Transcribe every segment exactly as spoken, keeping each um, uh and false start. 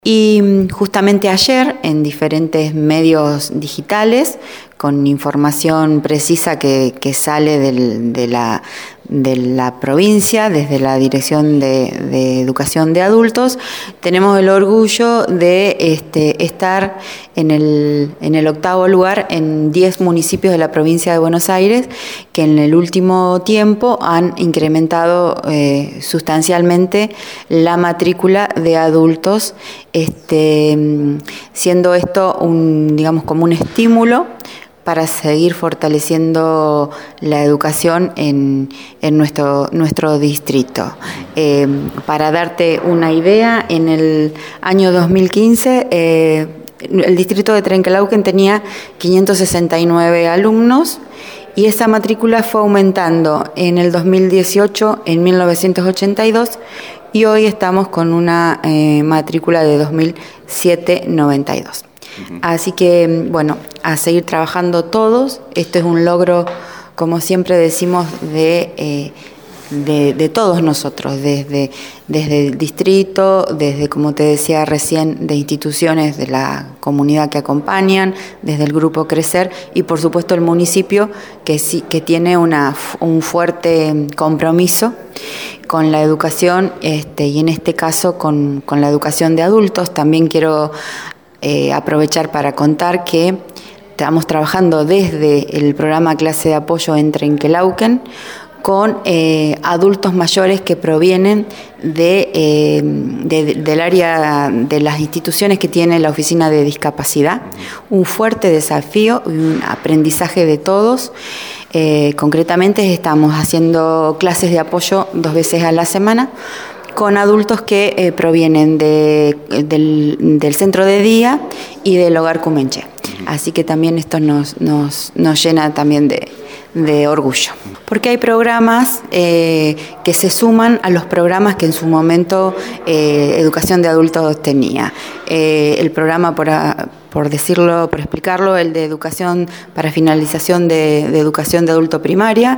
Y justamente ayer, en diferentes medios digitales, con información precisa que, que sale del, de, la, de la provincia, desde la Dirección de, de Educación de Adultos, tenemos el orgullo de este, estar en el, en el octavo lugar en diez municipios de la provincia de Buenos Aires, que en el último tiempo han incrementado eh, sustancialmente la matrícula de adultos, este, siendo esto un, digamos, como un estímulo para seguir fortaleciendo la educación en, en nuestro, nuestro distrito. Eh, para darte una idea, en el año dos mil quince, eh, el distrito de Trenquelauquen tenía quinientos sesenta y nueve alumnos y esa matrícula fue aumentando en el dos mil dieciocho en mil novecientos ochenta y dos y hoy estamos con una eh, matrícula de dos mil setecientos noventa y dos. Uh-huh. Así que, bueno, a seguir trabajando todos. Esto es un logro, como siempre decimos, de, eh, de, de todos nosotros, desde, desde el distrito, desde, como te decía recién, de instituciones de la comunidad que acompañan, desde el grupo Crecer y, por supuesto, el municipio, que, sí, que tiene una, un fuerte compromiso con la educación este, y, en este caso, con, con la educación de adultos. También quiero Eh, aprovechar para contar que estamos trabajando desde el programa Clase de Apoyo en Trenquelauquen con eh, adultos mayores que provienen de, eh, de, del área de las instituciones que tiene la Oficina de Discapacidad. Un fuerte desafío y un aprendizaje de todos. Eh, concretamente estamos haciendo clases de apoyo dos veces a la semana con adultos que eh, provienen de, del, del centro de día y del hogar Cumenche. Así que también esto nos, nos, nos llena también de, de orgullo. Porque hay programas eh, que se suman a los programas que en su momento eh, Educación de Adultos tenía. Eh, el programa, por, a, por decirlo, por explicarlo, el de Educación para Finalización de, de Educación de Adulto Primaria,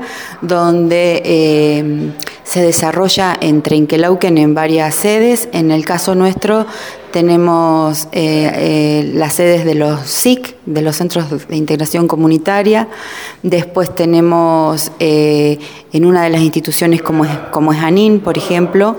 donde eh, se desarrolla en Trenquelauquen en varias sedes. En el caso nuestro tenemos eh, eh, las sedes de los S I C, de los Centros de Integración Comunitaria. Después tenemos eh, en una de las instituciones como es, como es ANIN, por ejemplo.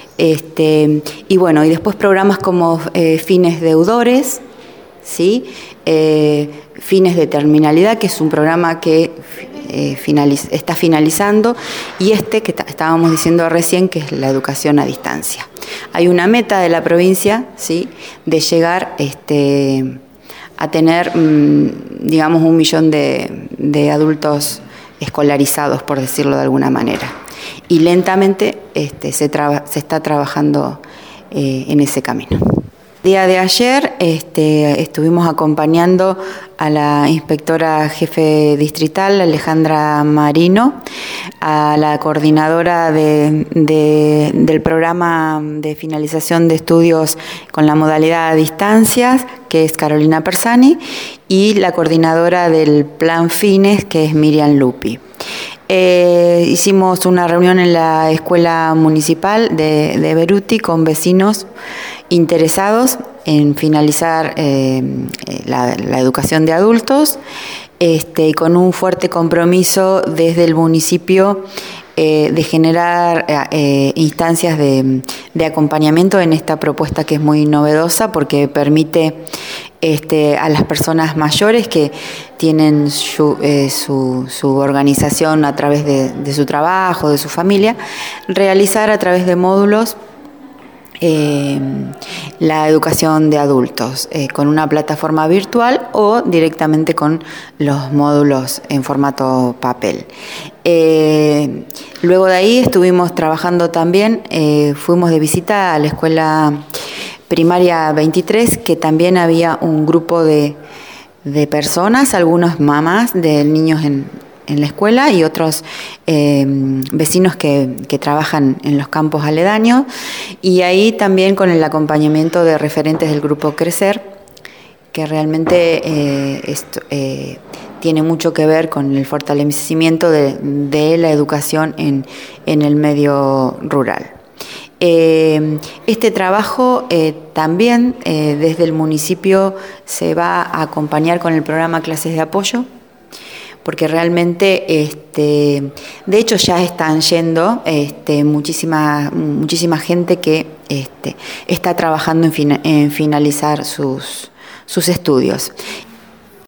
Este, y bueno, y después programas como eh, Fines Deudores, ¿sí? Eh, Fines de Terminalidad, que es un programa que eh, finaliz- está finalizando, y este que t- estábamos diciendo recién, que es la educación a distancia. Hay una meta de la provincia, ¿sí?, de llegar este, a tener, mmm, digamos, un millón de, de adultos escolarizados, por decirlo de alguna manera. Y lentamente este, se, traba, se está trabajando eh, en ese camino. El día de ayer este, estuvimos acompañando a la inspectora jefe distrital, Alejandra Marino, a la coordinadora de, de, del programa de finalización de estudios con la modalidad a distancias, que es Carolina Persani, y la coordinadora del Plan Fines, que es Miriam Lupi. Eh, hicimos una reunión en la escuela municipal de, de Beruti con vecinos interesados en finalizar eh, la, la educación de adultos, este, con un fuerte compromiso desde el municipio eh, de generar eh, instancias de, de acompañamiento en esta propuesta que es muy novedosa porque permite Este, a las personas mayores que tienen su, eh, su, su organización a través de, de su trabajo, de su familia, realizar a través de módulos eh, la educación de adultos eh, con una plataforma virtual o directamente con los módulos en formato papel. Eh, luego de ahí estuvimos trabajando también, eh, fuimos de visita a la escuela Primaria veintitrés, que también había un grupo de, de personas, algunos mamás de niños en, en la escuela y otros eh, vecinos que, que trabajan en los campos aledaños, y ahí también con el acompañamiento de referentes del grupo Crecer, que realmente eh, esto, eh, tiene mucho que ver con el fortalecimiento de, de la educación en, en el medio rural. Eh, este trabajo eh, también eh, desde el municipio se va a acompañar con el programa Clases de Apoyo, porque realmente, este, de hecho ya están yendo este, muchísima, muchísima gente que este, está trabajando en, fin, en finalizar sus, sus estudios.